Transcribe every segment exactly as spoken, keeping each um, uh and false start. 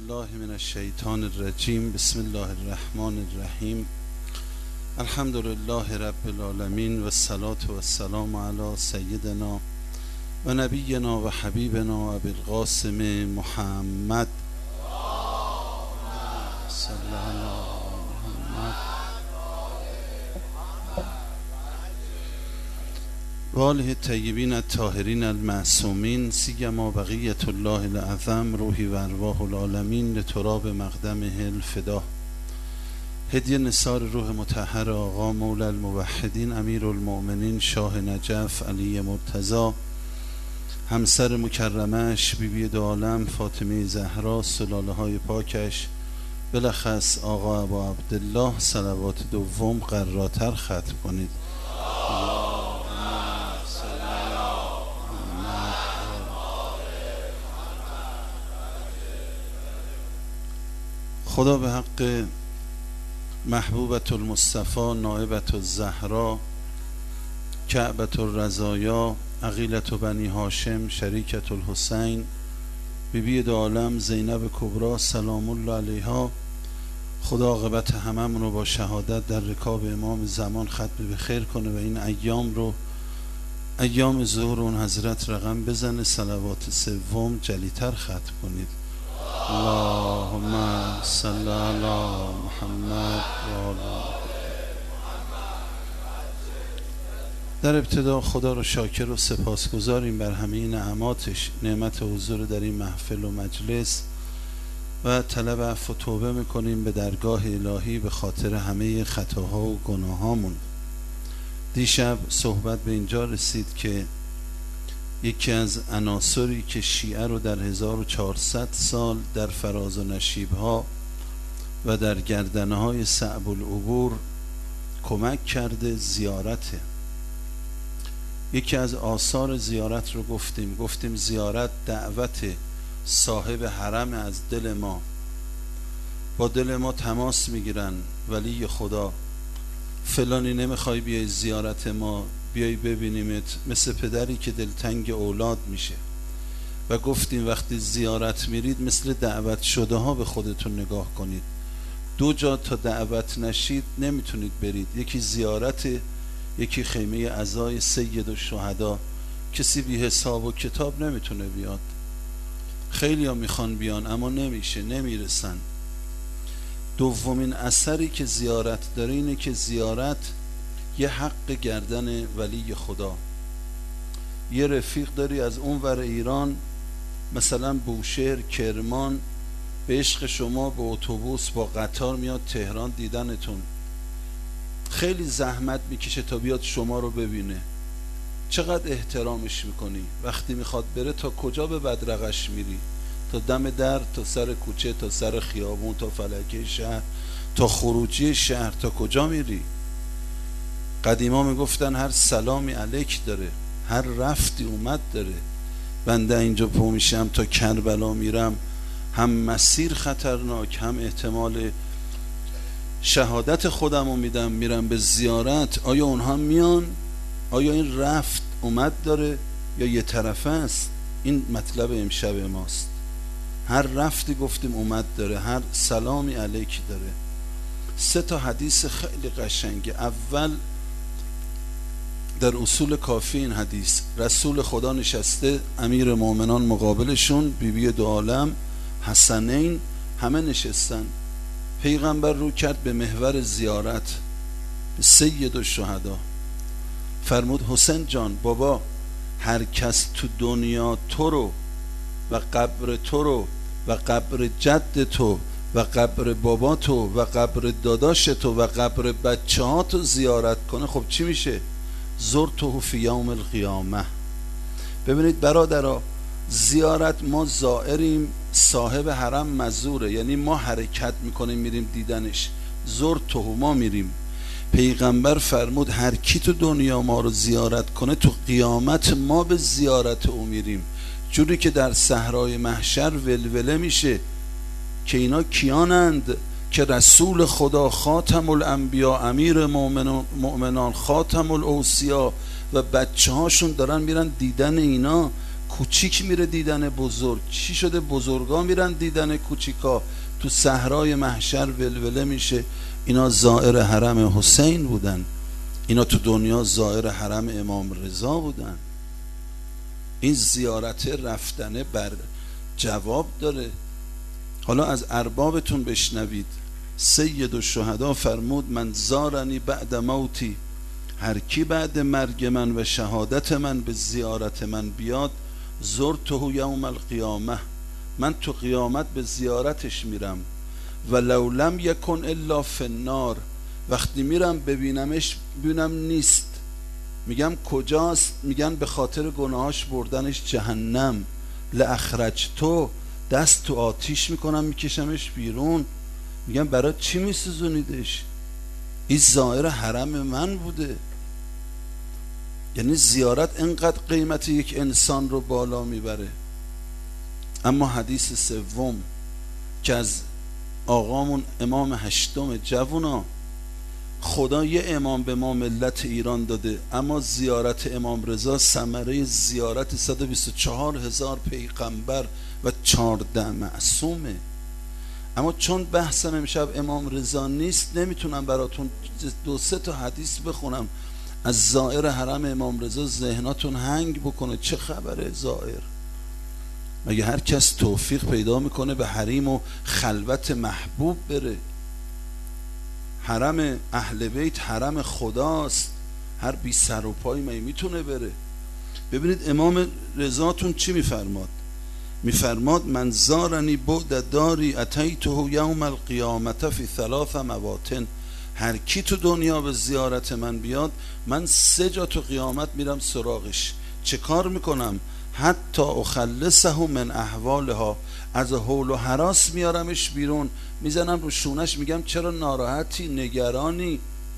بالله من الشیطان الرجیم. بسم الله الرحمن الرحیم. الحمد لله رب العالمین و الصلاة و السلام علی سیدنا و نبینا و حبیبنا و ابی القاسم محمد صلی الله محمد و آله الطیبین الطاهرین المعصومین سیما بقیة الله الاعظم روحی و ارواح العالمین لتراب مقدمه الفدا. هدیه نثار روح مطهر آقا مولا الموحدین امیر المؤمنین شاه نجف علی مرتضی، همسر مکرمش بیبی دو عالم فاطمه زهرا، سلاله های پاکش، بلخص آقا ابا عبدالله، صلوات دوم قراتر ختم کنید. خدا به حق محبوبت المصطفى نائبت الزهرا کعبت الرزایا عقیلت بنی هاشم شریکت الحسین بیبی دو عالم زینب کبرا سلام الله علیها، خدا عاقبت هممون رو با شهادت در رکاب امام زمان ختم به خیر کنه و این ایام رو ایام ظهور اون حضرت رقم بزنه. صلوات سوم جلیتر ختم کنید. اللهم صل علی محمد و آل. در ابتدا خدا رو شاکر و سپاسگزاریم بر همه نعماتش، نعمت حضور در این محفل و مجلس، و طلب عفو و توبه میکنیم به درگاه الهی به خاطر همه خطاها و گناهامون. دیشب صحبت به اینجا رسید که یکی از عناصری که شیعه رو در هزار و چهارصد سال در فراز و نشیبها و در گردنه های صعب العبور کمک کرده زیارته. یکی از آثار زیارت رو گفتیم گفتیم زیارت دعوت صاحب حرم از دل ما، با دل ما تماس میگیرن. ولی خدا فلانی نمیخوای بیای زیارت ما، بیای ببینیمت، مثل پدری که دلتنگ اولاد میشه. و گفتیم وقتی زیارت میرید مثل دعوت شده ها به خودتون نگاه کنید. دو جا تا دعوت نشید نمیتونید برید، یکی زیارت، یکی خیمه عزای سید الشهدا. کسی بی حساب و کتاب نمیتونه بیاد. خیلی ها میخوان بیان اما نمیشه، نمیرسن. دومین اثری که زیارت داره اینه که زیارت یه حق گردن ولی خدا. یه رفیق داری از اون ور ایران، مثلا بوشهر، کرمان، به عشق شما با اتوبوس با قطار میاد تهران دیدنتون، خیلی زحمت میکشه تا بیاد شما رو ببینه. چقدر احترامش میکنی؟ وقتی میخواد بره تا کجا به بدرقش میری؟ تا دم در، تا سر کوچه، تا سر خیابون، تا فلکه شهر، تا خروجی شهر، تا کجا میری؟ قدیما میگفتن هر سلامی علیک داره، هر رفتی اومد داره. بنده اینجا پا میشم تا کربلا میرم، هم مسیر خطرناک، هم احتمال شهادت خودم رو میدم، میرم به زیارت. آیا اونها میان؟ آیا این رفت اومد داره یا یه طرفه است؟ این مطلب امشب ماست. هر رفتی گفتیم اومد داره، هر سلامی علیک داره. سه تا حدیث خیلی قشنگه. اول در اصول کافی این حدیث، رسول خدا نشسته، امیر مومنان مقابلشون، بیبی دو عالم، حسنین، همه نشستن. پیغمبر رو کرد به محور زیارت، به سید الشهدا. فرمود حسین جان بابا، هر کس تو دنیا تو رو و قبر تو رو و قبر جد تو و قبر بابا تو و قبر داداش تو و قبر بچه ها تو زیارت کنه، خب چی میشه؟ زرته فی یوم القیامه. ببینید برادرها، زیارت ما زائریم، صاحب حرم مزوره، یعنی ما حرکت میکنیم میریم دیدنش. زرته، ما میریم. پیغمبر فرمود هر کی تو دنیا ما رو زیارت کنه تو قیامت ما به زیارت او میریم. جوری که در صحرای محشر ولوله میشه که اینا کیانند؟ که رسول خدا خاتم الانبیا امیر مؤمنان خاتم الاوصیا و بچه هاشون دارن میرن دیدن اینا. کوچیک میره دیدن بزرگ. چی شده؟ بزرگا میرن دیدن کوچیکا. تو صحرای محشر ولوله میشه. اینا زائر حرم حسین بودن، اینا تو دنیا زائر حرم امام رضا بودن. این زیارت رفتنه بر جواب داره. حالا از اربابتون بشنوید. سید الشهدا فرمود من زارنی بعد موتی، هر کی بعد مرگ من و شهادت من به زیارت من بیاد، زرته یوم القیامه، من تو قیامت به زیارتش میرم. و لو لم یکن الا فی النار، وقتی میرم ببینمش ببینم نیست، میگم کجاست؟ میگن به خاطر گناهاش بردنش جهنم. لاخرج تو، دست تو آتیش میکنم میکشمش بیرون. میگم برای چی میسوزونیدش؟ این زائر حرم من بوده. یعنی زیارت انقدر قیمت یک انسان رو بالا میبره. اما حدیث سوم که از آقامون امام هشتم جوونا، خدا یه امام به ما ملت ایران داده، اما زیارت امام رضا ثمره زیارت صد و بیست و چهار هزار پیغمبر و چهارده معصومه. اما چون بحثم امشب امام رضا نیست، نمیتونم براتون دو سه تا حدیث بخونم از زائر حرم امام رضا ذهناتون هنگ بکنه. چه خبره زائر؟ مگه هر کس توفیق پیدا میکنه به حریم و خلوت محبوب بره؟ حرم اهل بیت حرم خداست، هر بی سر و پای می میتونه بره؟ ببینید امام رضاتون چی میفرماد؟ میفرماد من زارنی بعد داری اتیته یوم القیامت فی ثلاث مواطن، هر کی تو دنیا به زیارت من بیاد، من سه جا تو قیامت میرم سراغش. چه کار میکنم؟ حتی اخلصه من احوالها، از حول و هراس میارمش بیرون، میزنم رو شونش، میگم چرا ناراحتی، نگرانی،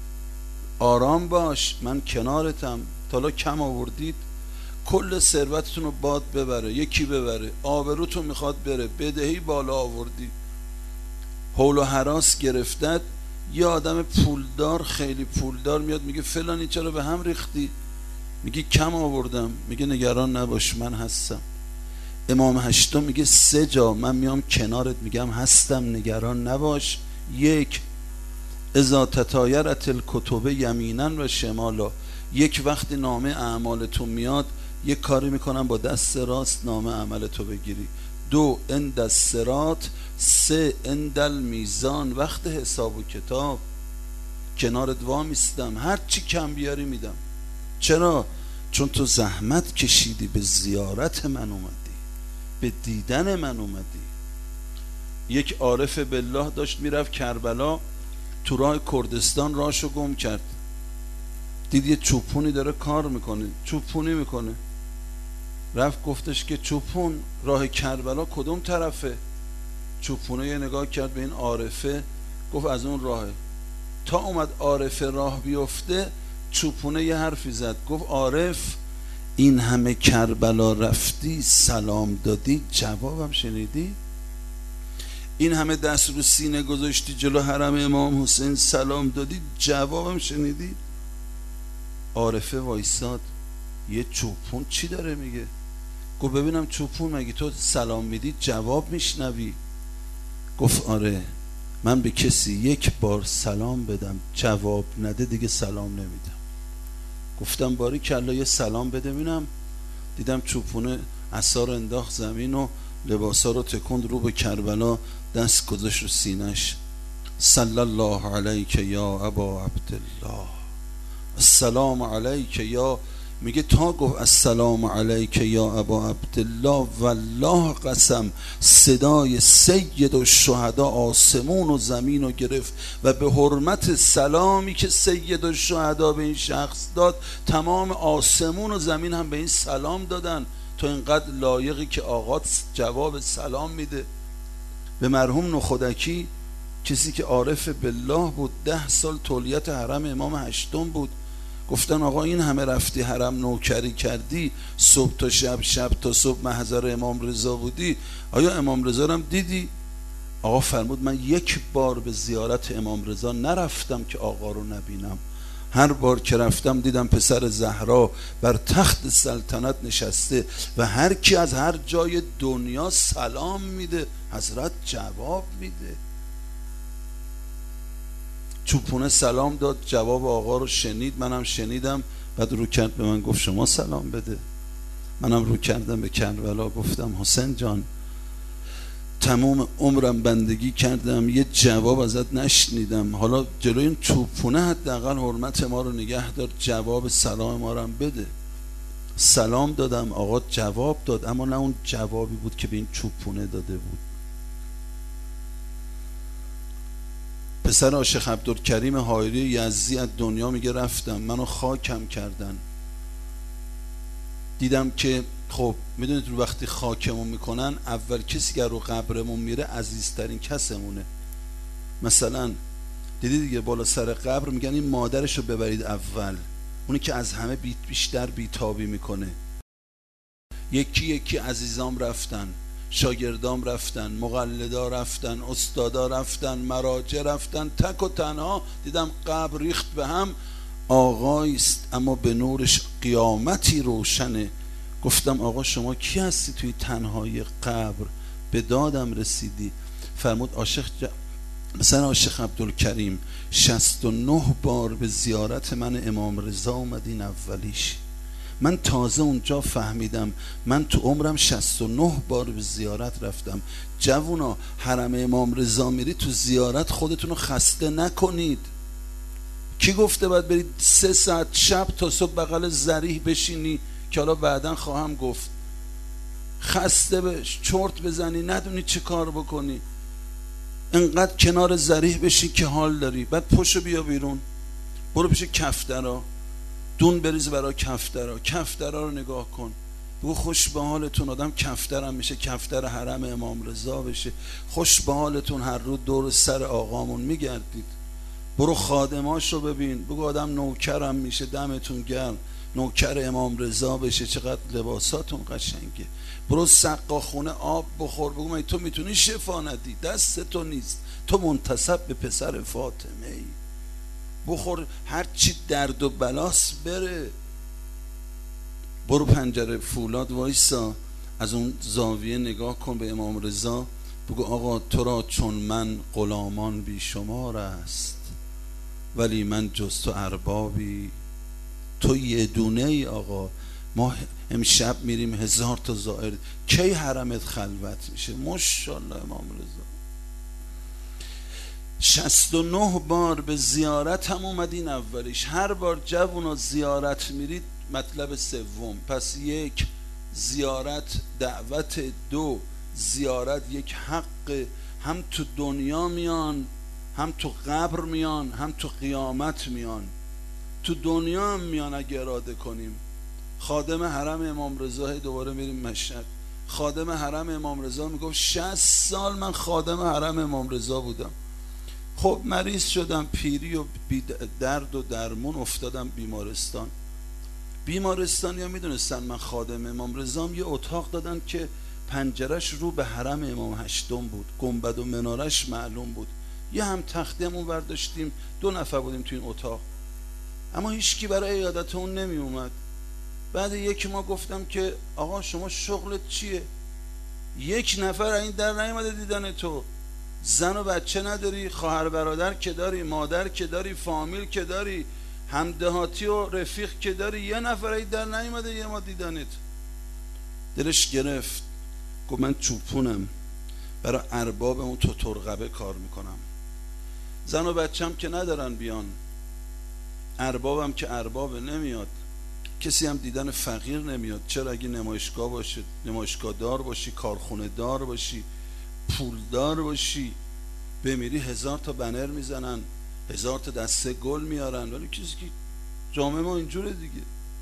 آرام باش، من کنارتم. تا حالا کم آوردید؟ کل ثروتتون رو باد ببره، یکی ببره، آبروتون میخواد بره، بدهی بالا آوردی، حول و هراس گرفتت. یه آدم پولدار، خیلی پولدار میاد میگه فلانی چرا به هم ریختی؟ میگه کم آوردم، میگه نگران نباش من هستم. امام هشتم میگه سه جا من میام کنارت، میگم هستم نگران نباش. یک، اذا تطایرت الکتب یمینا و شمالا، یک وقتی نامه اعمالتون میاد، یک کاری میکنم با دست راست نامه عملتو بگیری. دو، اند الصراط. سه، اند المیزان، وقت حساب و کتاب کنارت وامیستم، هر چی کم بیاری میدم. چرا؟ چون تو زحمت کشیدی، به زیارت من اومدی، به دیدن من اومدی. یک عارف بالله داشت میرفت کربلا، تو راه کردستان راهشو گم کرد، دید یه چوپونی داره کار میکنه، چوپونی میکنه، رفت گفتش که چوپون راه کربلا کدوم طرفه؟ چوپونه یه نگاه کرد به این عارفه، گفت از اون راهه. تا اومد عارفه راه بیفته، چوپونه یه حرفی زد، گفت عارف این همه کربلا رفتی سلام دادی جوابم شنیدی؟ این همه دست رو سینه گذاشتی جلو حرم امام حسین سلام دادی جوابم شنیدی؟ عارفه وایساد، یه چوپون چی داره میگه؟ گفت ببینم چوپون مگه تو سلام میدی جواب میشنوی؟ گفت آره، من به کسی یک بار سلام بدم جواب نده دیگه سلام نمیدم. گفتم باری کلا یه سلام بده ببینم. دیدم چوپونه عصا رو انداخت زمین و لباسا رو تکند، رو به کربلا دست گذاشت رو سینش. صلی الله علیک یا ابا عبدالله، السلام علیک یا، میگه تا گفت السلام علیک یا ابا عبدالله، والله قسم صدای سید الشهدا آسمون و زمین رو گرفت و به حرمت سلامی که سید الشهدا به این شخص داد، تمام آسمون و زمین هم به این سلام دادن. تو اینقدر لایقی که آقات جواب سلام میده. به مرحوم نخودکی، کسی که عارف بالله بود، ده سال تولیت حرم امام هشتم بود، گفتن آقا این همه رفتی حرم نوکری کردی، صبح تا شب، شب تا صبح محضر امام رضا بودی، آیا امام رضا رو هم دیدی؟ آقا فرمود من یک بار به زیارت امام رضا نرفتم که آقا رو نبینم. هر بار که رفتم دیدم پسر زهرا بر تخت سلطنت نشسته و هر کی از هر جای دنیا سلام میده حضرت جواب میده. چوپونه سلام داد، جواب آقا رو شنید، منم شنیدم، بعد رو کرد به من گفت شما سلام بده. منم رو کردم به کربلا گفتم حسین جان تمام عمرم بندگی کردم یه جواب ازت نشنیدم، حالا جلوی این چوپونه حداقل حرمت ما رو نگه دار، جواب سلام ما رو هم بده. سلام دادم، آقا جواب داد، اما نه اون جوابی بود که به این چوپونه داده بود. پسر شیخ عبدالکریم حایری یزدی از دنیا میگه رفتم منو خاکم کردن، دیدم که خب میدونید رو وقتی خاکمون میکنن اول کسی که رو قبرمون میره عزیزترین کسمونه. مثلا دیدی دیگه بالا سر قبر میگن این مادرشو ببرید اول، اونی که از همه بیشتر بیتابی میکنه. یکی یکی عزیزام رفتن، شاگردام رفتن، مقلدا رفتن، استادا رفتن، مراجع رفتن، تک و تنها دیدم قبر ریخت به هم. آقایست اما به نورش قیامتی روشنه. گفتم آقا شما کی هستی توی تنهای قبر؟ به دادم رسیدی. فرمود عاشق ج... مثلا عاشق عبدالکریم شصت و نه بار به زیارت من امام رضا اومدین اولیش. من تازه اونجا فهمیدم من تو عمرم شصت و نه بار به زیارت رفتم. جوونا حرم امام رضا میری تو زیارت خودتون رو خسته نکنید. کی گفته باید برید سه ساعت شب تا صبح بغل ذریح بشینی که حالا بعدن خواهم گفت، خسته بش چرت بزنی ندونی چه کار بکنی، انقدر کنار ذریح بشی که حال داری، بعد پشو بیا بیرون برو پیش کفترا دون بریز برای کفترا، کفترا رو نگاه کن بگو خوش به حالتون. آدم کفترم میشه، کفتر حرم امام رضا بشه. خوش به حالتون هر روز دور سر آقامون میگردید. برو خادماش رو ببین بگو آدم نوکرم میشه، دمتون گرم، نوکر امام رضا بشه، چقدر لباساتون قشنگه. برو سقا خونه آب بخور بگو من تو میتونی شفا ندی، دست تو نیست، تو منتسب به پسر فاطمه ای، بخور هر چی درد و بلاس بره. برو پنجره فولاد وایسا از اون زاویه نگاه کن به امام رضا بگو آقا تو را چون من غلامان بیشمار است ولی من جز تو اربابی تو یه دونه ای. آقا ما امشب میریم هزار تا زائر، کی حرمت خلوت میشه؟ ماشاءالله امام رضا شصت و نه بار به زیارت هم اومدین اولیش. هر بار جوونا زیارت میرید مطلب سوم، پس یک زیارت دعوت، دو زیارت یک حق، هم تو دنیا میان هم تو قبر میان هم تو قیامت میان. تو دنیا هم میان اگه اراده کنیم. خادم حرم امام رضا، دوباره میریم مشهد، خادم حرم امام رضا میگفت شصت سال من خادم حرم امام رضا بودم. خب مریض شدم، پیری و درد و درمون افتادم بیمارستان. بیمارستان یا میدونستن من خادم امام رضام، یه اتاق دادن که پنجرش رو به حرم امام هشتم بود، گنبد و منارش معلوم بود. یه هم تخته همون برداشتیم، دو نفر بودیم تو این اتاق، اما هیچکی برای عیادت اون نمی اومد. بعد یکی ما گفتم که آقا شما شغلت چیه؟ یک نفر این در نیومده دیدن تو، زن و بچه نداری، خواهر برادر که داری، مادر که داری، فامیل که داری، همدهاتی و رفیق که داری، یه نفر این در نیومده یه ما دیدنت. دلش گرفت، گفت من چوپونم برای ارباب اون تو ترقبه کار میکنم، زن و بچم که ندارن بیان، اربابم که ارباب نمیاد، کسی هم دیدن فقیر نمیاد. چرا؟ اگه نمایشگاه باشه، نمایشگاه دار باشی، کارخونه دار باشی، پولدار باشی، بمیری هزار تا بنر میزنن، هزار تا دسته گل میارن، ولی کسی که جامعه ما اینجوره دیگه.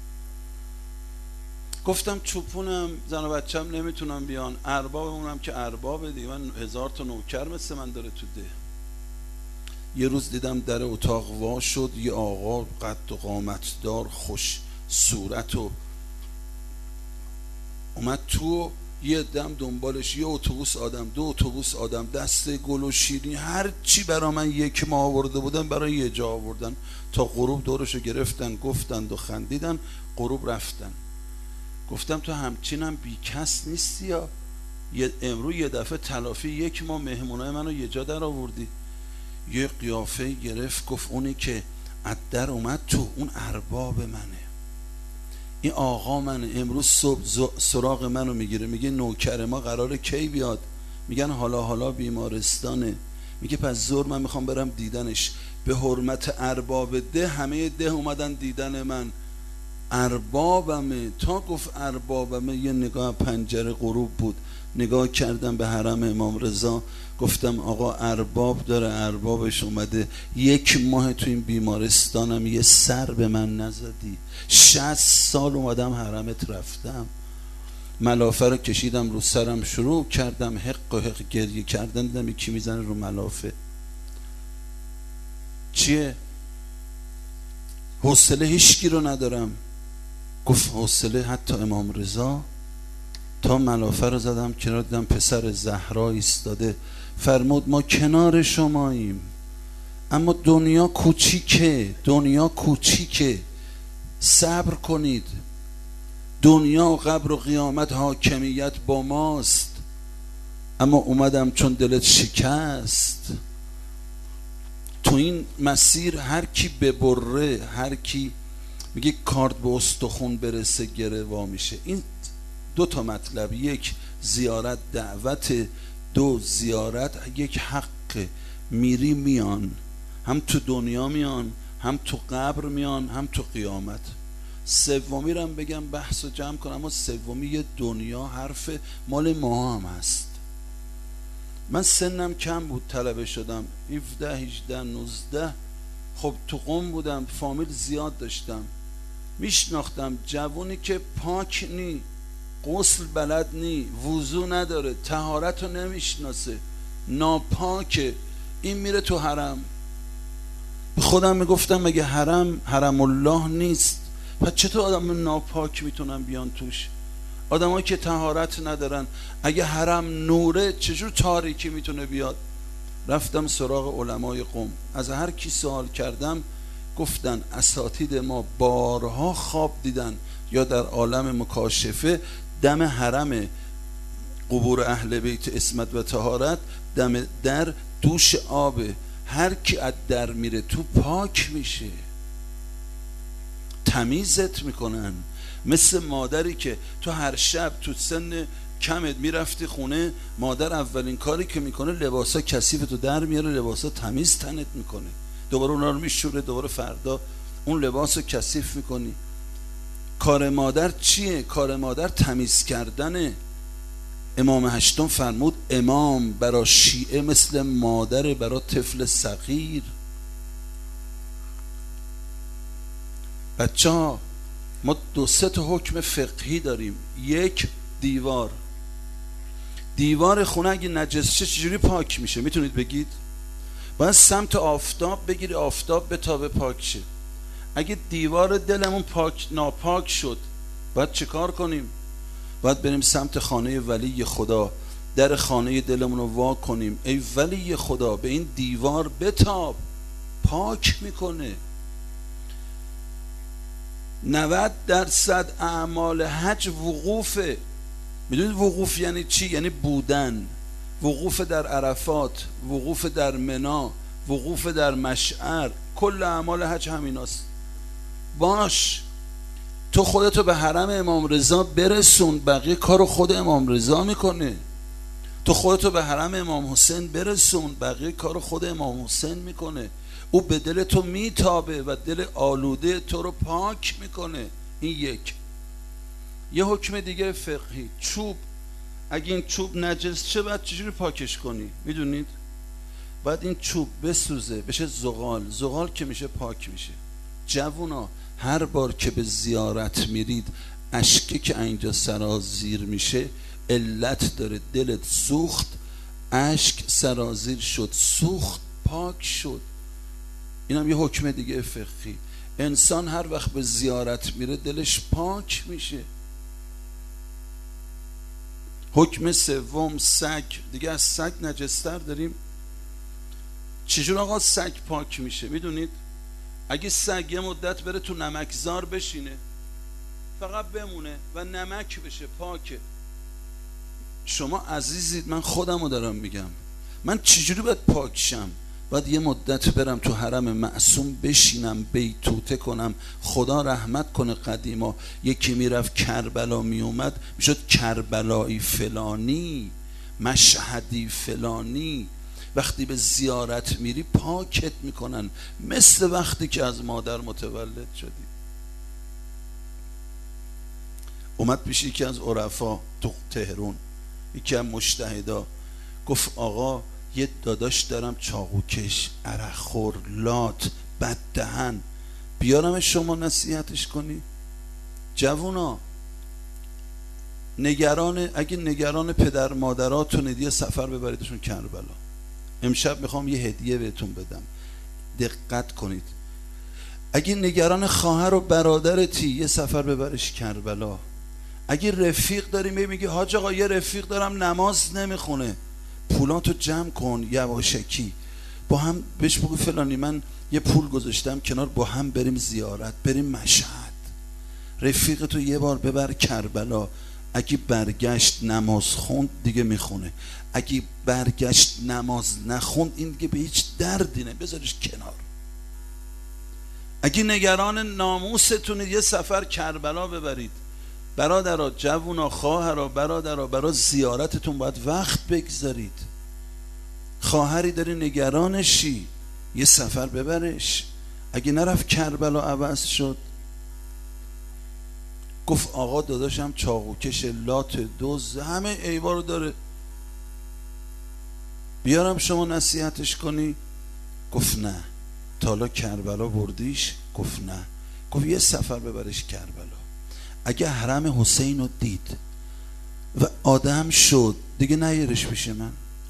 گفتم چوپونم، زن و بچم نمیتونم بیان، اربابمونم که اربابه دیگه، من هزار تا نوکر مثل من داره تو ده. یه روز دیدم در اتاق وا شد، یه آقا قد و قامت دار، خوش صورت و اومد تو، یه دم دنبالش یه اتوبوس آدم، دو اتوبوس آدم، دسته گل و شیرینی، هر چی برا من یک ماه آورده بودن برای یه جا آوردن. تا غروب دورشو گرفتن، گفتند و خندیدن، غروب رفتن. گفتم تو همچینم بی کس نیستی یا امروز یه دفعه تلافی یک ماه مهمونای منو یه جا در آوردی. یه قیافه گرفت، گفت اونی که از در اومد تو، اون ارباب منه، این آقا منه. امروز صبح سراغ منو میگیره، میگه نوکر ما قراره کی بیاد؟ میگن حالا حالا بیمارستانه. میگه پس زور من میخوام برم دیدنش. به حرمت ارباب ده، همه ده اومدن دیدن من. اربابمه. تا گفت اربابمه یه نگاه پنجره غروب بود، نگاه کردم به حرم امام رضا، گفتم آقا ارباب داره، اربابش اومده. یک ماه تو این بیمارستانم یه سر به من نزدی. شصت سال اومدم حرمت رفتم، ملافه رو کشیدم رو سرم، شروع کردم حق و حق گریه کردن، دیدم یکی میزنه رو ملافه. چیه؟ حوصله هیچکی رو ندارم. گفت حوصله حتی امام رضا؟ تا ملافه رو زدم کنار، دیدم پسر زهرا ایستاده. فرمود ما کنار شماییم، اما دنیا کوچیکه، دنیا کوچیکه، صبر کنید. دنیا و قبر و قیامت حاکمیت با ماست، اما اومدم چون دلت شکست. تو این مسیر هر کی ببره، هر کی میگه کارد به استخون برسه گره وا میشه. این دو تا مطلب، یک زیارت دعوت، دو زیارت یک حق. میری میان، هم تو دنیا میان، هم تو قبر میان، هم تو قیامت. سومی رو هم بگم بحث رو جمع کنم، اما سومی یه دنیا حرف مال ما هم هست. من سنم کم بود طلبه شدم، هفده هجده نوزده. خب تو قم بودم، فامیل زیاد داشتم، میشناختم جوونی که پاک نی، غسل بلد نی، وضو نداره، طهارت رو نمیشناسه، ناپاکه، این میره تو حرم. به خودم میگفتم مگه حرم حرم الله نیست؟ پس چطور آدم ناپاک میتونن بیان توش؟ آدمایی که طهارت ندارن. اگه حرم نوره چجور تاریکی میتونه بیاد؟ رفتم سراغ علمای قم، از هر کی سوال کردم گفتن اساتید ما بارها خواب دیدن یا در عالم مکاشفه دم حرم قبور اهل بیت عصمت و طهارت، دم در دوش آبه، هر کی از در میره تو پاک میشه، تمیزت میکنن. مثل مادری که تو هر شب تو سن کمت میرفتی خونه، مادر اولین کاری که میکنه لباسا کثیف تو در میاره، لباسا تمیز تنت میکنه، دوباره اونا رو میشوره، دوباره فردا اون لباسو کثیف میکنی. کار مادر چیه؟ کار مادر تمیز کردنه. امام هشتم فرمود امام برا شیعه مثل مادر برا طفل صغیر. بچه ها ما دو سه تا حکم فقهی داریم. یک، دیوار دیوار خونه اگه نجس شه چجوری پاک میشه؟ میتونید بگید؟ باید سمت آفتاب بگیری، آفتاب به تابه پاک شه. اگه دیوار دلمون پاک ناپاک شد باید چه کار کنیم؟ باید بریم سمت خانه ولی خدا، در خانه دلمون رو وا کنیم، ای ولی خدا به این دیوار بتاب، پاک میکنه. نود درصد اعمال حج وقوفه. میدونید وقوف یعنی چی؟ یعنی بودن. وقوف در عرفات، وقوف در منی، وقوف در مشعر، کل اعمال حج همیناست. باش تو خودتو به حرم امام رضا برسون، بقیه کارو خود امام رضا میکنه. تو خودتو به حرم امام حسین برسون، بقیه کارو خود امام حسین میکنه. او به دل تو میتابه و دل آلوده تو رو پاک میکنه. این یک. یه حکم دیگه فقهی، چوب. اگه این چوب نجس چه باید چجوری پاکش کنی؟ میدونید؟ باید این چوب بسوزه بشه زغال، زغال که میشه پاک میشه. جوونا هر بار که به زیارت میرید اشکی که اینجا سرازیر میشه علت داره، دلت سوخت، اشک سرازیر شد، سوخت، پاک شد. اینم یه حکم دیگه فقهی. انسان هر وقت به زیارت میره دلش پاک میشه. حکم سوم سگ. دیگه از سگ نجستر داریم؟ چجور آقا سگ پاک میشه؟ میدونید اگه سگ یه مدت بره تو نمکزار بشینه، فقط بمونه و نمک بشه، پاکه. شما عزیزید، من خودم رو دارم میگم، من چجوری باید پاک شم؟ باید یه مدت برم تو حرم معصوم بشینم، بیتوته کنم، خدا رحمت کنه قدیما یکی میرفت کربلا میومد میشد کربلایی فلانی، مشهدی فلانی. وقتی به زیارت میری پاکت میکنن، مثل وقتی که از مادر متولد شدی. اومد پیش یکی از عرفا تو تهران، یکی از مجتهدا، گفت آقا یه داداش دارم چاقوکش، عرق خور، لات، بد دهن، بیارم شما نصیحتش کنی؟ جوونا نگران، اگه نگران پدر مادراتونید یه سفر ببریدشون کربلا. امشب میخوام یه هدیه بهتون بدم، دقت کنید. اگه نگران خواهر و برادرتی یه سفر ببرش کربلا. اگه رفیق داری میگی حاج آقا یه رفیق دارم نماز نمیخونه، پولاتو جمع کن یواشکی، با هم بهش بگو فلانی من یه پول گذاشتم کنار، با هم بریم زیارت، بریم مشهد. رفیقتو یه بار ببر کربلا. اگه برگشت نماز خوند دیگه میخونه، اگه برگشت نماز نخوند این دیگه به هیچ دردی نه، بذارش کنار. اگه نگران ناموستونید یه سفر کربلا ببرید. برادرها، جوونا، خواهرها، برادرها، برای زیارتتون باید وقت بگذارید. خواهری داری نگرانشی، یه سفر ببرش. اگه نرفت کربلا عوض شد. گفت آقا داداشم چاقوکش، لات، دوز، همه ایوارو داره، بیارم شما نصیحتش کنی؟ گفت نه. تالا کربلا بردیش؟ گفت نه. گفت یه سفر ببرش کربلا. اگه حرم حسین رو دید و آدم شد دیگه نیارش پیش من.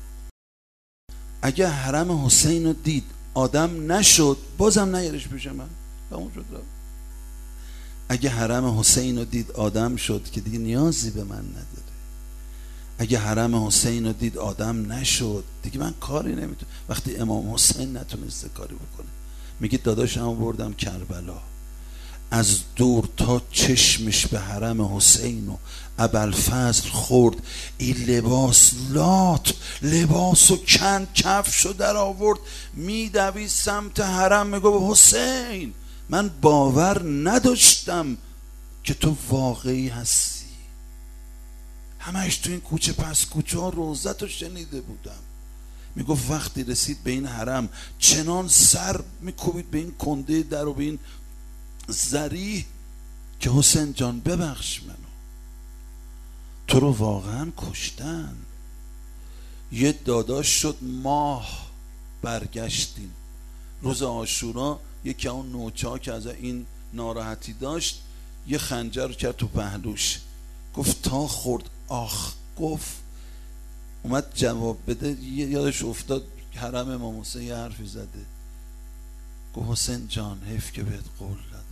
اگه حرم حسین رو دید آدم نشد بازم نیارش پیش من. همون شد. اگه حرم حسین رو دید آدم شد که دیگه نیازی به من نداره. اگه حرم حسین رو دید آدم نشد دیگه من کاری نمیتونم. وقتی امام حسین نتونسته کاری بکنه، میگه داداشم بردم کربلا، از دور تا چشمش به حرم حسین و ابوالفضل خورد، این لباس لات، لباسو کند، کفشو در آورد، میدوید سمت حرم، میگه حسین من باور نداشتم که تو واقعی هستی، همش تو این کوچه پس کوچه ها روزتو شنیده بودم. میگفت وقتی رسید به این حرم چنان سر میکوبید به این کنده در و به این زریح که حسین جان ببخش منو، تو رو واقعا کشتن. یه داداش شد ماه برگشتیم. روز عاشورا یکی اون نوچا که از این ناراحتی داشت یه خنجر کرد تو پهلوش، گفت تا خورد آخ. گفت اومد جواب بده، یادش افتاد حرم امام حسین یه حرفی زده، گفت حسین جان حیف که بهت قول دادم.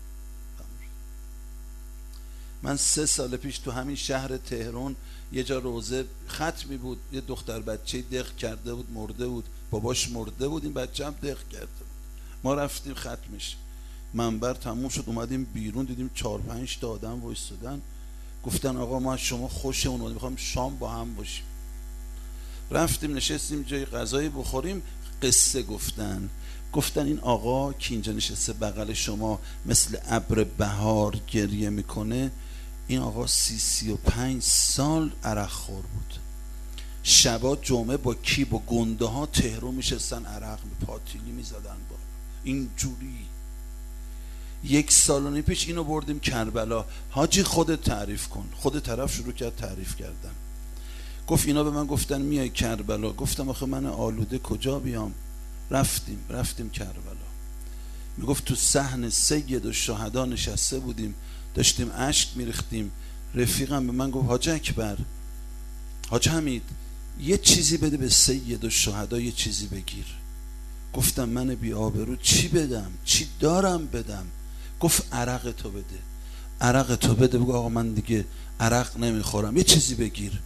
من سه سال پیش تو همین شهر تهران یه جا روزه ختمی بود، یه دختر بچه دق کرده بود، مرده بود، باباش مرده بود، این بچه هم دق کرده بود. ما رفتیم ختمش، منبر تموم شد، اومدیم بیرون دیدیم چهار پنج تا آدم وایسادن، گفتن آقا ما از شما خوشمون اومد، میخوام شام با هم باشیم. رفتیم نشستیم جای غذایی بخوریم، قصه گفتن گفتن این آقا که اینجا نشسته بغل شما مثل ابر بهار گریه میکنه، این آقا سی سی و پنج سال عرق خور بود. شبا جمعه با کی؟ با گنده ها تهران میشستن عرق می پاتیلی میزدن با اینجوری. یک سال و نیم پیش اینو بردیم کربلا. حاجی خودت تعریف کن. خود طرف شروع کرد تعریف کردن، گفت اینا به من گفتن میای کربلا. گفتم آخه من آلوده کجا بیام؟ رفتیم رفتیم کربلا. میگفت تو صحن سید و شهدا نشسته بودیم، داشتیم اشک میریختیم. رفیقم به من گفت حاج اکبر، حاج حمید یه چیزی بده به سید و شهدا، یه چیزی بگیر. گفتم من بی آبرو چی بدم؟ چی دارم بدم؟ گفت عرق تو بده، عرق تو بده. بگو آقا من دیگه عرق نمیخورم، یه چیزی بگیر.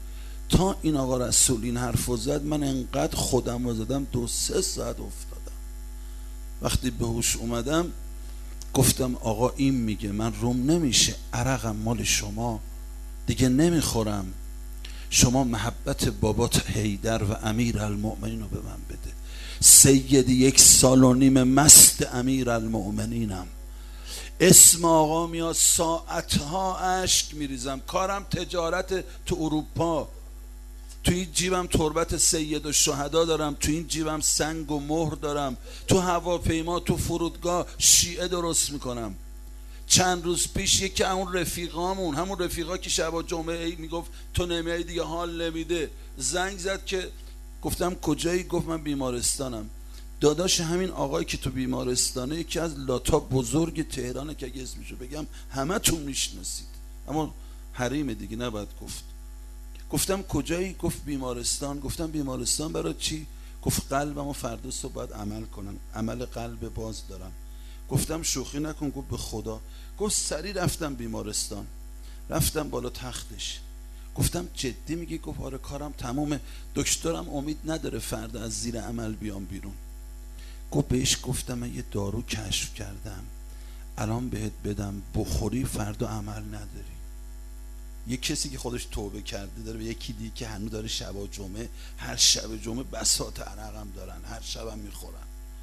تا این آقا رسول این حرف زد من انقدر خودم رو زدم دو سه ساعت افتادم. وقتی به هوش اومدم گفتم آقا این میگه من روم نمیشه، عرقم مال شما دیگه نمیخورم، شما محبت بابات حیدر و امیر المؤمنین رو به من بده. سیدی یک سال و نیم مست امیر المؤمنینم، اسم آقا میاد ساعتها اشک میریزم، کارم تجارت تو اروپا، تو این جیبم تربت سید و شهدا دارم، تو این جیبم سنگ و مهر دارم، تو هواپیما تو فرودگاه شیعه درست میکنم. چند روز پیش یکی اون رفیقامون، همون رفیقا که شب جمعه ای میگفت تو نمیای دیگه حال نمیده، زنگ زد که گفتم کجایی؟ گفت من بیمارستانم. داداش همین آقایی که تو بیمارستانه یکی از لاتا بزرگ تهرانه که اگه اسمشو بگم همه تون میشناسید، اما حریم دیگه نباید گفت. گفتم کجایی؟ گفت بیمارستان. گفتم بیمارستان برای چی؟ گفت قلبمو فردا صبح باید عمل کنم، عمل قلب باز دارم. گفتم شوخی نکن. گفت به خدا. گفت سریع رفتم بیمارستان، رفتم بالا تختش. گفتم جدی میگی؟ گفت آره کارم تمومه، دکترم امید نداره فردا از زیر عمل بیام بیرون. گفت بهش گفتم من یه دارو کشف کردم الان بهت بدم بخوری فردا عمل نداری. یه کسی که خودش توبه کرده داره، یکی دیگه که هنوز داره شب و جمعه، هر شب جمعه بساط عرقم دارن، هر شبم میخورن.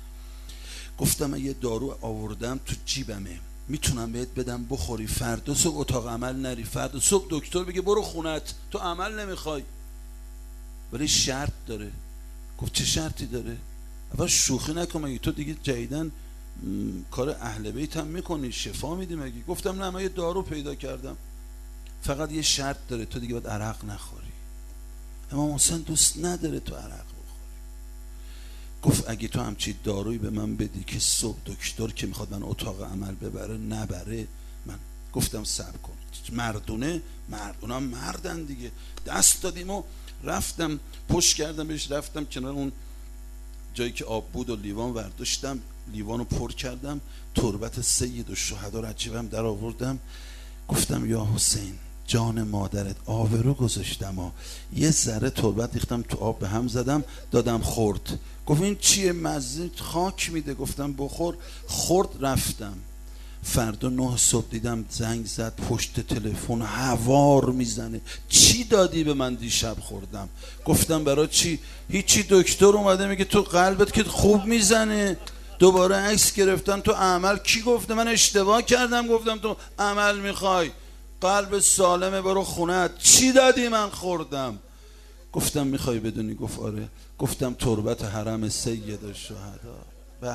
گفتم من یه دارو آوردم تو جیبمه، میتونم بهت بدم بخوری فردا صبح اتاق عمل نری، فردا صبح دکتر بگه برو خونت، تو عمل نمیخوای. ولی شرط داره. گفت چه شرطی داره؟ اول شوخی نکن، مگه تو دیگه جدیدن کار اهل بیت هم میکنی، شفا میدی مگه؟ گفتم نه من یه دارو پیدا کردم، فقط یه شرط داره، تو دیگه باید عرق نخوری. امام حسین دوست نداره تو عرق بخوری. گفت اگه تو همچی دارویی به من بدی که صبح دکتر که میخواد من اتاق عمل ببره نبره، من گفتم صبر کن. مردونه مردونه هم مردن دیگه. دست دادیم و رفتم پشت کردم بهش، رفتم کنار اون جایی که آب بود و لیوان ورداشتم، لیوانو پر کردم، تربت سید و شهدا رو جیبم در آوردم. گفتم یا حسین جان مادرت آبرو گذاشتم ها، یه ذره تربت ریختم تو آب به هم زدم دادم خورد. گفت این چیه؟ مزه خاک میده. گفتم بخور. خورد. رفتم فردا نه صبح دیدم زنگ زد پشت تلفن هوار میزنه، چی دادی به من دیشب خوردم؟ گفتم برای چی؟ هیچی، دکتر اومده میگه تو قلبت که خوب میزنه. دوباره عکس گرفتن تو عمل. کی گفته؟ من اشتباه کردم گفتم تو عمل میخوای، قلب سالمه برو خونت. چی دادی من خوردم؟ گفتم میخوای بدونی؟ گفت آره. گفتم تربت حرم سید الشهدا. به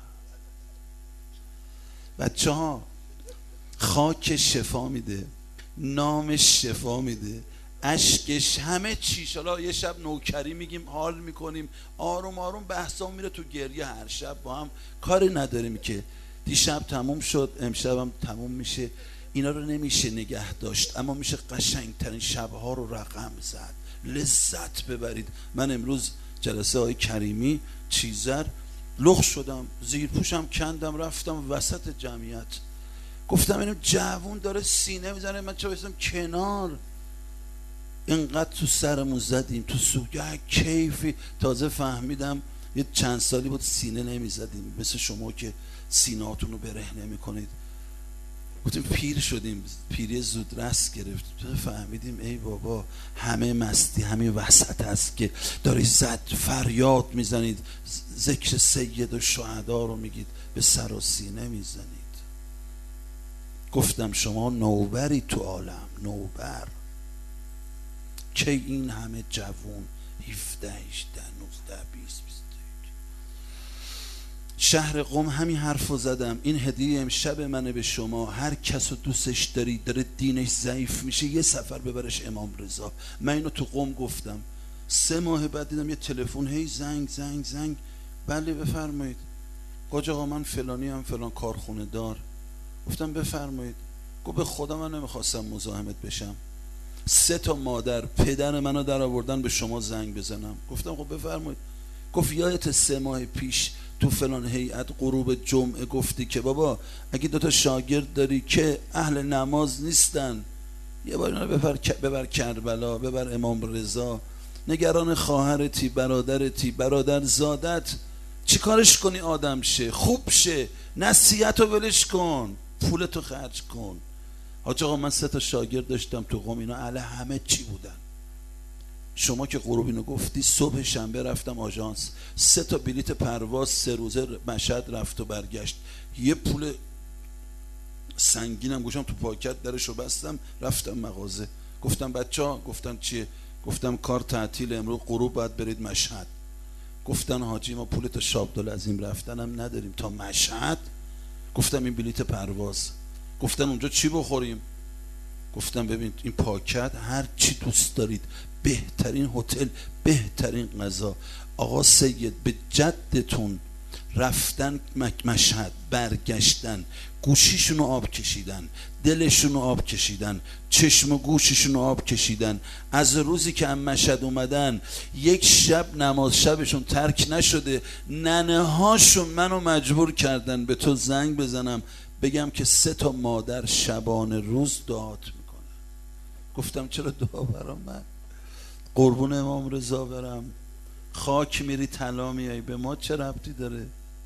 بچه ها خاک شفا میده، نامش شفا میده، اشکش، همه چیش. حالا یه شب نوکری میگیم حال میکنیم، آروم آروم بحثا میره تو گریه، هر شب با هم کاری نداریم که دیشب تموم شد امشب هم تموم میشه. اینا رو نمیشه نگه داشت، اما میشه قشنگترین شبها رو رقم زد، لذت ببرید. من امروز جلسه های کریمی چیزر لخ شدم، زیر پوشم کندم، رفتم وسط جمعیت. گفتم اینو جوون داره سینه میزنه، من چه بایستم کنار. اینقدر تو سرمون زدیم تو سوگه کیفی. تازه فهمیدم یه چند سالی بود سینه نمیزدیم، مثل شما که سینه هاتون رو برهنه میکنید. گفتیم پیر شدیم، پیری زود رست گرفت. فهمیدیم ای بابا همه مستی همین وسط هست که داری زد فریاد میزنید، ذکر سید و شهدا رو میگید، به سر و سینه میزنید. گفتم شما نوبری تو عالم، نوبر. که این همه جوون هفده هجده نوزده بیست بیست شهر قم همین حرف رو زدم. این هدیه امشب منه به شما. هر کس رو دوستش دارید داره دینش ضعیف میشه، یه سفر ببرش امام رضا. من اینو تو قم گفتم. سه ماه بعد دیدم یه تلفن هی زنگ زنگ زنگ. بله بفرمایید. قاج آقا من فلانی هم فلان کارخونه دار. گفتم بفرمایید. گفت به خدا من نمیخواستم مزاحمت بشم، سه تا مادر پدر منو در آوردن به شما زنگ بزنم. گفتم خب بفرمایید. گفت یادت سه ماه پیش تو فلان هیئت غروب جمعه گفتی که بابا اگه دوتا شاگرد داری که اهل نماز نیستن یه بار اینا رو ببر, ببر کربلا، ببر امام رضا، نگران خواهرتی، برادرتی، برادر زادت، چی کارش کنی آدم شه، خوب شه، نصیحت رو ولش کن، پولتو خرج کن. حاج آقا من سه تا شاگرد داشتم تو قم، اینا اهل همه چی بودن. شما که غروب اینو گفتی، صبح شنبه رفتم آژانس، سه تا بلیت پرواز سه روزه مشهد رفت و برگشت، یه پول سنگینم گوشم تو پاکت، درشو بستم رفتم مغازه. گفتم بچه‌ها، گفتن چیه؟ گفتم کار تعطیل، امروز غروب باید برید مشهد. گفتن حاجی ما پول تا شابدالعظیم رفتنم نداریم تا مشهد. گفتم این بلیت پرواز. گفتن اونجا چی بخوریم؟ گفتم ببین این پاکت هر چی دوست دارید، بهترین هتل، بهترین غذا. آقا سید به جدتون رفتن مشهد، برگشتن، گوشیشونو آب کشیدن، دلشونو آب کشیدن، چشم و گوششونو آب کشیدن. از روزی که هم مشهد اومدن یک شب نماز شبشون ترک نشده. ننه هاشون منو مجبور کردن به تو زنگ بزنم بگم که سه تا مادر شبانه روز دعات میکنن. گفتم چرا دعا برام؟ من قربون امام رضا برم، خاک میری طلا میای، به ما چه ربطی داره؟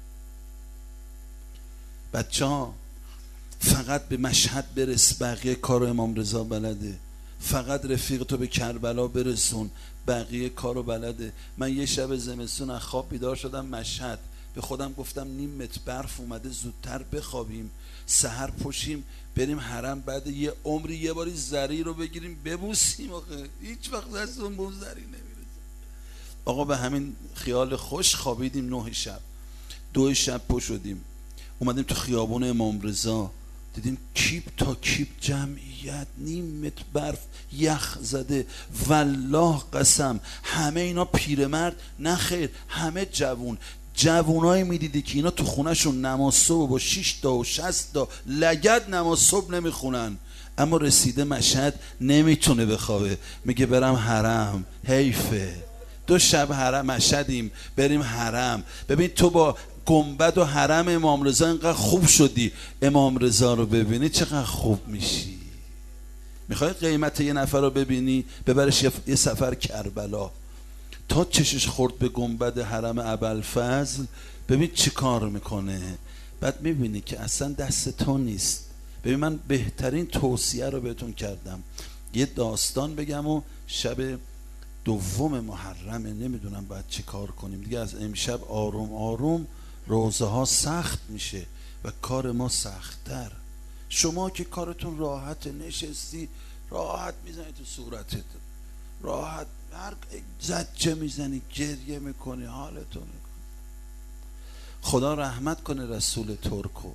بچه ها فقط به مشهد برس، بقیه کارو امام رضا بلده. فقط رفیق تو به کربلا برسون، بقیه کارو بلده. من یه شب زمستون از خواب بیدار شدم مشهد، به خودم گفتم نیم متر برف اومده، زودتر بخوابیم، سحر پشیم بریم حرم، بعد یه عمری یه باری زری رو بگیریم ببوسیم. آخه هیچ وقت دستمون به زری نمیرسه. آقا به همین خیال خوش خوابیدیم. نه شب دو شب پا شدیم، اومدیم تو خیابون امام رضا، دیدیم کیپ تا کیپ جمعیت، نیم متر برف، یخ زده. والله قسم همه اینا پیرمرد نه خیر، همه جوون. جوونایی میدیدی که اینا تو خونهشون نماز صبح با شش تا و شصت تا لگد نماز صبح نمیخونن، اما رسیده مشهد نمیتونه بخوابه، میگه برم حرم. حیفه، دو شب حرم مشهدیم، بریم حرم. ببین تو با گنبد و حرم امام رضا اینقدر خوب شدی، امام رضا رو ببینی چقدر خوب میشی. میخوای قیمت یه نفر رو ببینی؟ ببرش یه سفر کربلا، تا چشش خورد به گنبد حرم ابوالفضل، ببین چی کار میکنه. بعد میبینی که اصلا دست تو نیست. ببین من بهترین توصیه رو بهتون کردم، یه داستان بگم و شب دوم محرمه، نمیدونم باید چی کار کنیم دیگه. از امشب آروم آروم روزه ها سخت میشه و کار ما سخت‌تر. شما که کارتون راحت، نشستی راحت میزنی تو صورتت، راحت هر زجه میزنی، گریه میکنی، حالتو میکنی. خدا رحمت کنه رسول ترکو،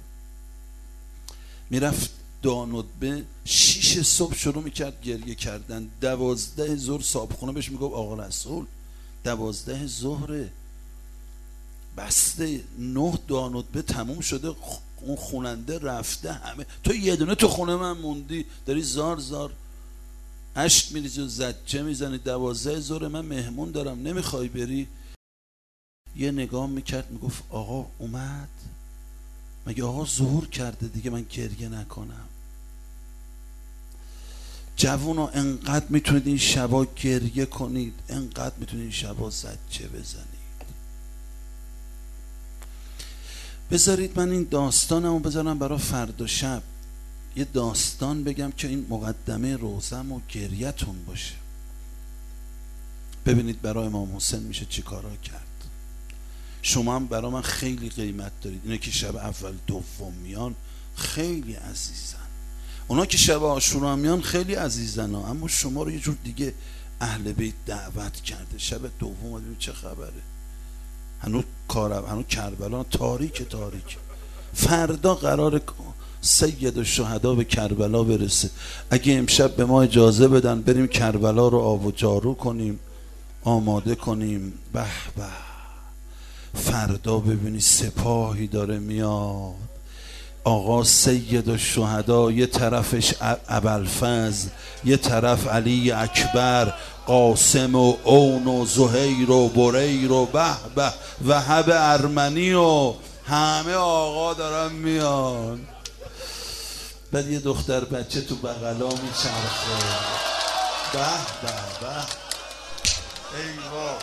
میرفت دانودبه، شیش صبح شروع میکرد گریه کردن، دوازده ظهر صابخونه بهش میگفت آقا رسول دوازده ظهره، بسته نه دانودبه تموم شده، اون خوننده رفته، همه تو یه دونه تو خونه من موندی، داری زار زار اشک میریزی و زجه میزنی، دوازده ظهر من مهمون دارم، نمیخوای بری؟ یه نگاه میکرد میگفت آقا اومد؟ مگه آقا ظهور کرده دیگه من گریه نکنم؟ جوونا انقدر میتونید این شبا گریه کنید، انقدر میتونید این شبا زجه بزنید. بذارید من این داستانمو بذارم برای فردا شب، یه داستان بگم که این مقدمه روزم و گریتون باشه. ببینید برای امام حسین میشه چی کارا کرد. شما هم برای من خیلی قیمت دارید. اینا که شب اول دوم میان خیلی عزیزن، اونا که شب عاشورا میان خیلی عزیزن ها. اما شما رو یه جور دیگه اهل بیت دعوت کرده. شب دوم ببین چه خبره، هنوز کارب هنوز کربلا تاریک تاریک. فردا قرار سید الشهدا به کربلا برسه. اگه امشب به ما اجازه بدن بریم کربلا رو آب و جارو کنیم، آماده کنیم، به به، فردا ببینی سپاهی داره میاد. آقا سید الشهدا یه طرفش ابوالفضل، یه طرف علی اکبر، قاسم و اون و زهیر و بریر و به به وهب ارمنی و همه آقا دارن میان. بعد یه دختر بچه تو بغلا میچرخه. به به به ایوا.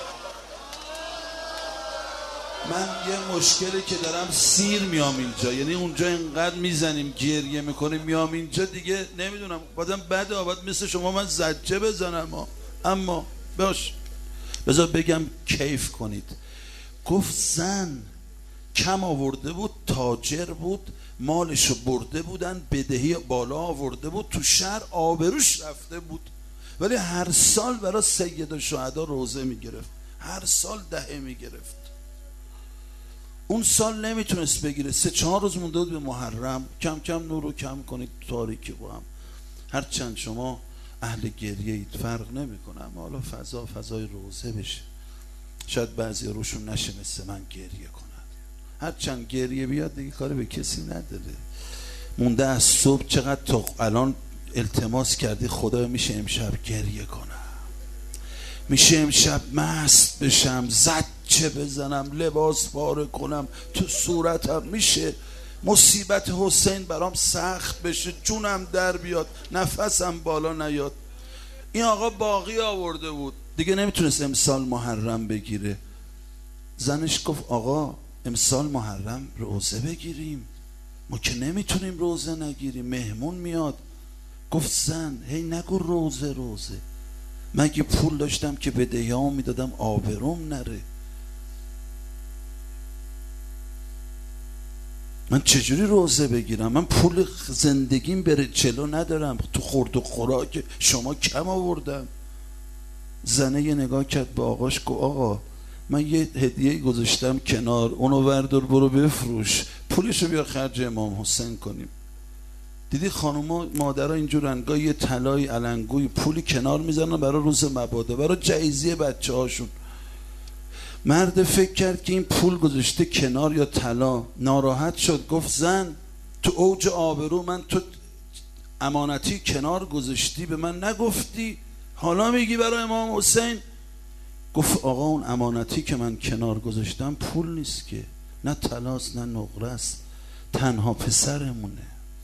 من یه مشکلی که دارم، سیر میام اینجا، یعنی اونجا اینقدر میزنیم گریه میکنیم، میام اینجا دیگه نمیدونم، بعدم بده آباد مثل شما من زجه بزنم ها. اما باش بذار بگم کیف کنید. گفت زن کم آورده بود، تاجر بود، مالشو برده بودن، بدهی بالا آورده بود، تو شهر آبروش رفته بود، ولی هر سال برای سید الشهدا روزه میگرفت، هر سال دهه میگرفت. اون سال نمیتونست بگیره، سه چهار روز مونده بود به محرم. کم کم نور رو کم کنید، تاریکی با هم، هرچند شما اهل گریه اید فرق نمیکنه، اما حالا فضا فضای روزه بشه، شاید بعضی روشون نشه مثل من گریه کنن. هرچند گریه بیاد دیگه کاری به کسی نداره. مونده از صبح چقدر تا الان التماس کردی خدا میشه امشب گریه کنم، میشه امشب مست بشم، زجه بزنم، لباس پاره کنم تو صورتم، میشه مصیبت حسین برام سخت بشه، جونم در بیاد، نفسم بالا نیاد. این آقا باقی آورده بود دیگه، نمیتونست امسال محرم بگیره. زنش گفت آقا امسال محرم روزه بگیریم، ما که نمیتونیم روزه نگیریم، مهمون میاد. گفت زن هی نگو روزه روزه، مگه پول داشتم که بدهیام میدادم آبروم نره؟ من چجوری روزه بگیرم؟ من پول زندگیم بره جلو ندارم، تو خورد و خوراک شما کم آوردم. زنه یه نگاه کرد به آقاش، گفت آقا من یه هدیه گذاشتم کنار، اونو وردار برو بفروش، پولشو بیا خرج امام حسین کنیم. دیدی خانوما مادرها اینجورن، گاه یه طلای علنگوی پولی کنار میزنن برای روز مبادا، برای جایزه بچه هاشون. مرد فکر کرد که این پول گذاشته کنار یا طلا، ناراحت شد، گفت زن تو اوج آبرو من تو امانتی کنار گذاشتی، به من نگفتی، حالا میگی برای امام حسین؟ گفت آقا اون امانتی که من کنار گذاشتم پول نیست که، نه طلاست نه نقره است، تنها پسرمونه،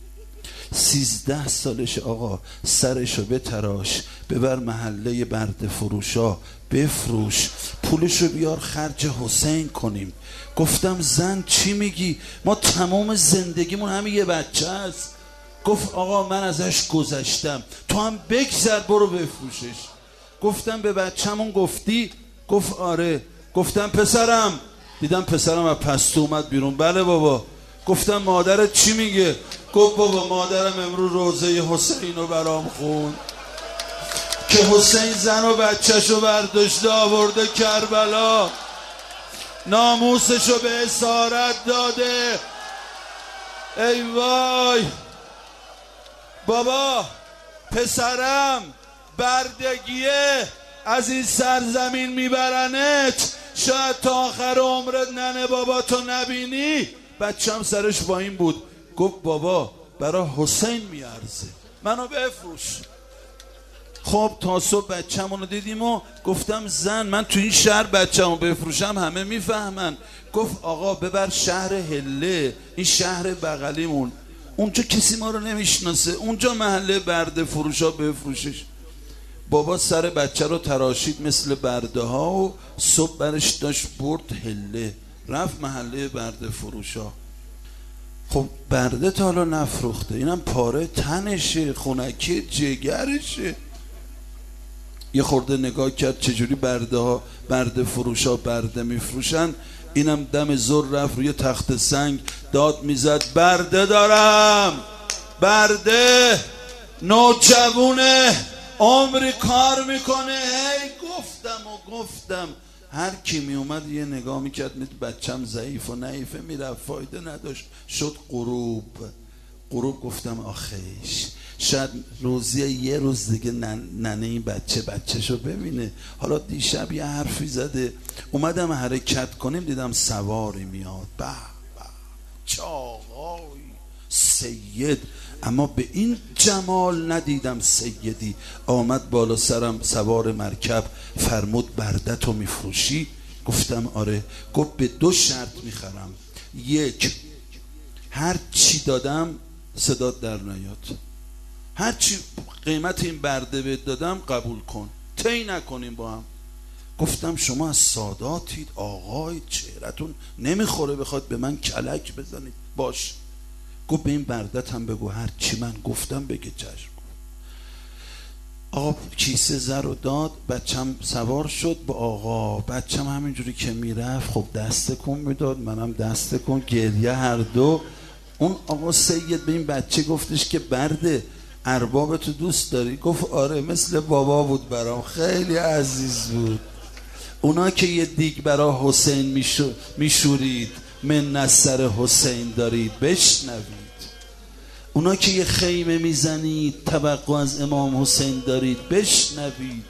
سیزده سالش. آقا سرشو بتراش، ببر محله برده فروشا بفروش، پولشو بیار خرج حسین کنیم. گفتم زن چی میگی؟ ما تمام زندگیمون همین یه بچه هست. گفت آقا من ازش گذشتم، تو هم بگذر برو بفروشش. گفتم به بچه‌مون گفتی؟ گفت آره. گفتم پسرم؟ دیدم پسرم از پستو اومد بیرون. بله بابا. گفتم مادرت چی میگه؟ گفت بابا مادرم امروز روزه حسین رو برام خوند که حسین زن و بچه‌شو برداشته آورده کربلا، ناموسشو به اسارت داده. ای وای بابا، پسرم بردگیه، از این سرزمین میبرنت، شاید تا آخر عمرت ننه بابا تو نبینی. بچم سرش با این بود. گفت بابا برای حسین میارزه، منو بفروش. خب تا صبح بچه‌مونو دیدیم و گفتم زن من تو این شهر بچه‌مو بفروشم همه میفهمن. گفت آقا ببر شهر هله، این شهر بغلیمون، اونجا کسی ما رو نمیشناسه، اونجا محله برده فروشا بفروشش. بابا سر بچه رو تراشید مثل برده ها و صبح برش داشت برد هله، رفت محله برده فروشا. خب برده تا حالا نفروخته، اینم پاره تنشه، خونکی جگرشه. یه خورده نگاه کرد چجوری برده ها برده فروشا برده میفروشن. اینم دم زور رفت روی تخت سنگ داد میزد برده دارم، برده نوجوونه، عمری کار میکنه. هی گفتم و گفتم، هر کی می اومد یه نگاه میکرد، مید بچم ضعیف و نعیفه میرفت، فایده نداشت. شد غروب. غروب گفتم آخیش شاید روزی یه روز دیگه ننه این بچه بچهشو ببینه. حالا دیشب یه حرفی زده، اومدم حرکت کنیم دیدم سواری میاد، به به چاقای سید، اما به این جمال ندیدم سیدی. آمد بالا سرم سوار مرکب، فرمود بردتو میفروشی؟ گفتم آره. گفت به دو شرط میخرم، یک هر چی دادم صدات در نیاد، هرچی قیمت این برده بهت دادم قبول کن، طی نکنیم با هم. گفتم شما از ساداتید، آقای چهرتون نمیخوره بخواد به من کلک بزنید. باش. گفت به این بردت هم بگو هر چی من گفتم بگه چشم. آقا کیسه زر رو داد، بچم سوار شد با آقا. بچم همینجوری که میرفت خب دست کن میداد، منم دست کن، گریه هر دو. اون آقا سید به این بچه گفتش که برده اربابتو دوست داری؟ گفت آره، مثل بابا بود برام، خیلی عزیز بود. اونا که یه دیگ برا حسین میشو میشورید، من نصر حسین دارید بشنوید. اونا که یه خیمه میزنید، توقع از امام حسین دارید بشنوید.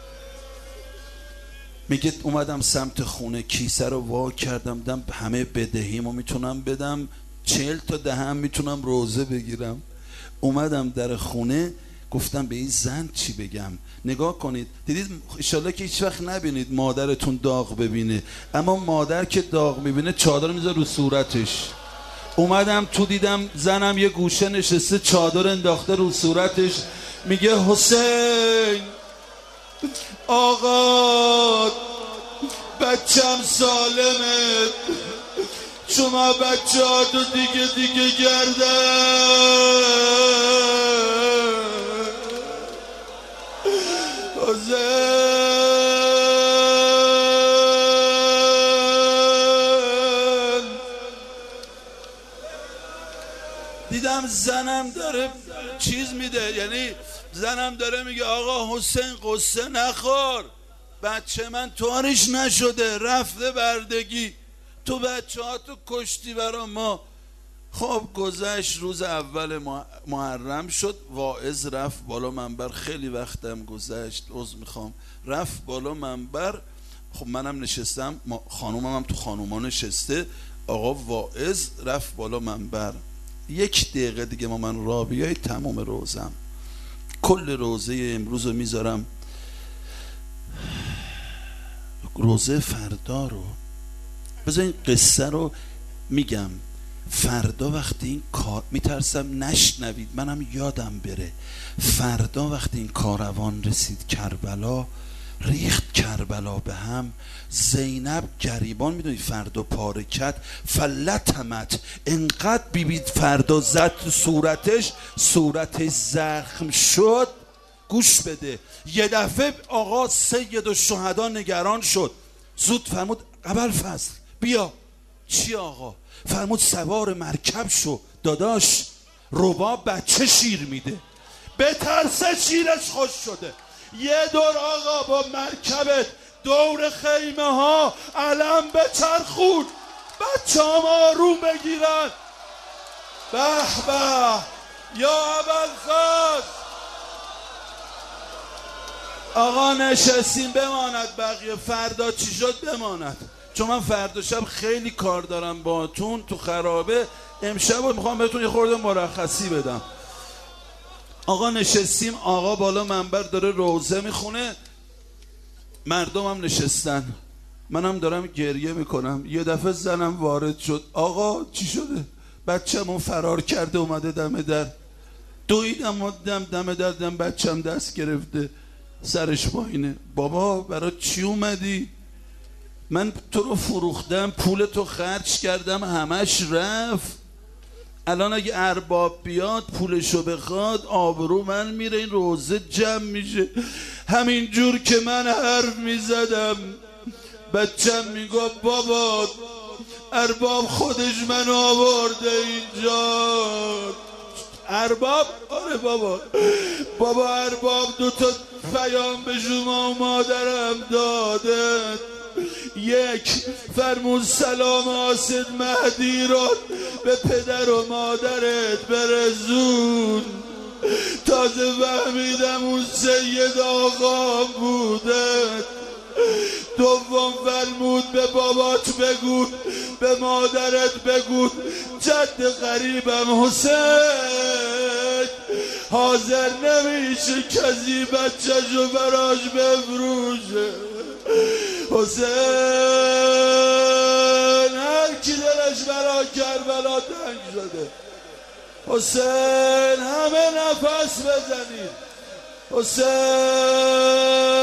میگه اومدم سمت خونه، کیسه رو وا کردم، دم همه بدهیمو میتونم بدم، چهل تا دهم میتونم روزه بگیرم. اومدم در خونه، گفتم به این زن چی بگم. نگاه کنید، دیدید انشالله که هیچ وقت نبینید مادرتون داغ ببینه، اما مادر که داغ میبینه چادر میذاره رو صورتش. اومدم تو دیدم زنم یه گوشه نشسته، چادر انداخته رو صورتش، میگه حسین آقا بچم سالمه، شما بچه ها تو دیگه دیگه گردن. حسین دیدم زنم داره چیز میده، یعنی زنم داره میگه آقا حسین قصه نخور، بچه من طوریش نشده، رفته بردگی، تو بچه ها تو کشتی برا ما. خب گذشت، روز اول محرم شد، واعظ رفت بالا منبر، خیلی وقتم گذشت عذر میخوام، رفت بالا منبر. خب منم نشستم، خانومم هم تو خانوما نشسته، آقا واعظ رفت بالا منبر. یک دقیقه دیگه ما من را بیای تمام روزم، کل روزه امروز رو میذارم، روزه فردا رو بذارین قصه رو میگم. فردا وقتی این کار، میترسم نشنوید منم یادم بره، فردا وقتی این کاروان رسید کربلا، ریخت کربلا به هم، زینب گریبان، میدونید فردا پاره کرد، فلتمت، انقدر بیبید فردا زد تو صورتش، صورتش زخم شد. گوش بده، یه دفعه آقا سید الشهدا نگران شد، زود فرمود ابوالفضل بیا. چی آقا؟ فرمود سوار مرکب شو داداش، رباب بچه شیر میده. به ترسه شیرش خوش شده. یه دور آقا با مرکبت دور خیمه ها علم بچرخون، بچه هم آروم بگیرن. به به یا ابوالفضل. آقا نشستیم بماند، بقیه فردا چی شد بماند، چون من فردا شب خیلی کار دارم باهاتون تو خرابه، امشب میخوام بهتون یه خورده مرخصی بدم. آقا نشستیم، آقا بالا منبر داره روزه میخونه، مردم هم نشستن، منم دارم گریه میکنم. یه دفعه زنم وارد شد، آقا چی شده؟ بچه‌مون فرار کرده اومده دم در. دویدم و دم دم در دم، بچه‌م دست گرفته سرش پایینه. بابا برای چی اومدی؟ من تو رو فروختم، پول تو خرج کردم، همش رفت. الان اگه ارباب بیاد پولشو بخواد، آبرو من میره، این روزه جمع میشه. همین جور که من حرف میزدم، بچم میگفت بابا ارباب خودش من آورده اینجا. ارباب؟ آره بابا. بابا ارباب دوتا پیام به شما و مادرم داده. یک، فرمون سلام آسد مهدی رو به پدر و مادرت برزون. تازه فهمیدم اون سید آقا بوده. دوم فرمود به بابات بگو، به مادرت بگو جد غریبم حسین حاضر نمیشه کسی بچه‌شو براش بفروشه. حسین هر کی دلش برا کربلا تنگ شده، حسین، همه نفس بزنید. حسین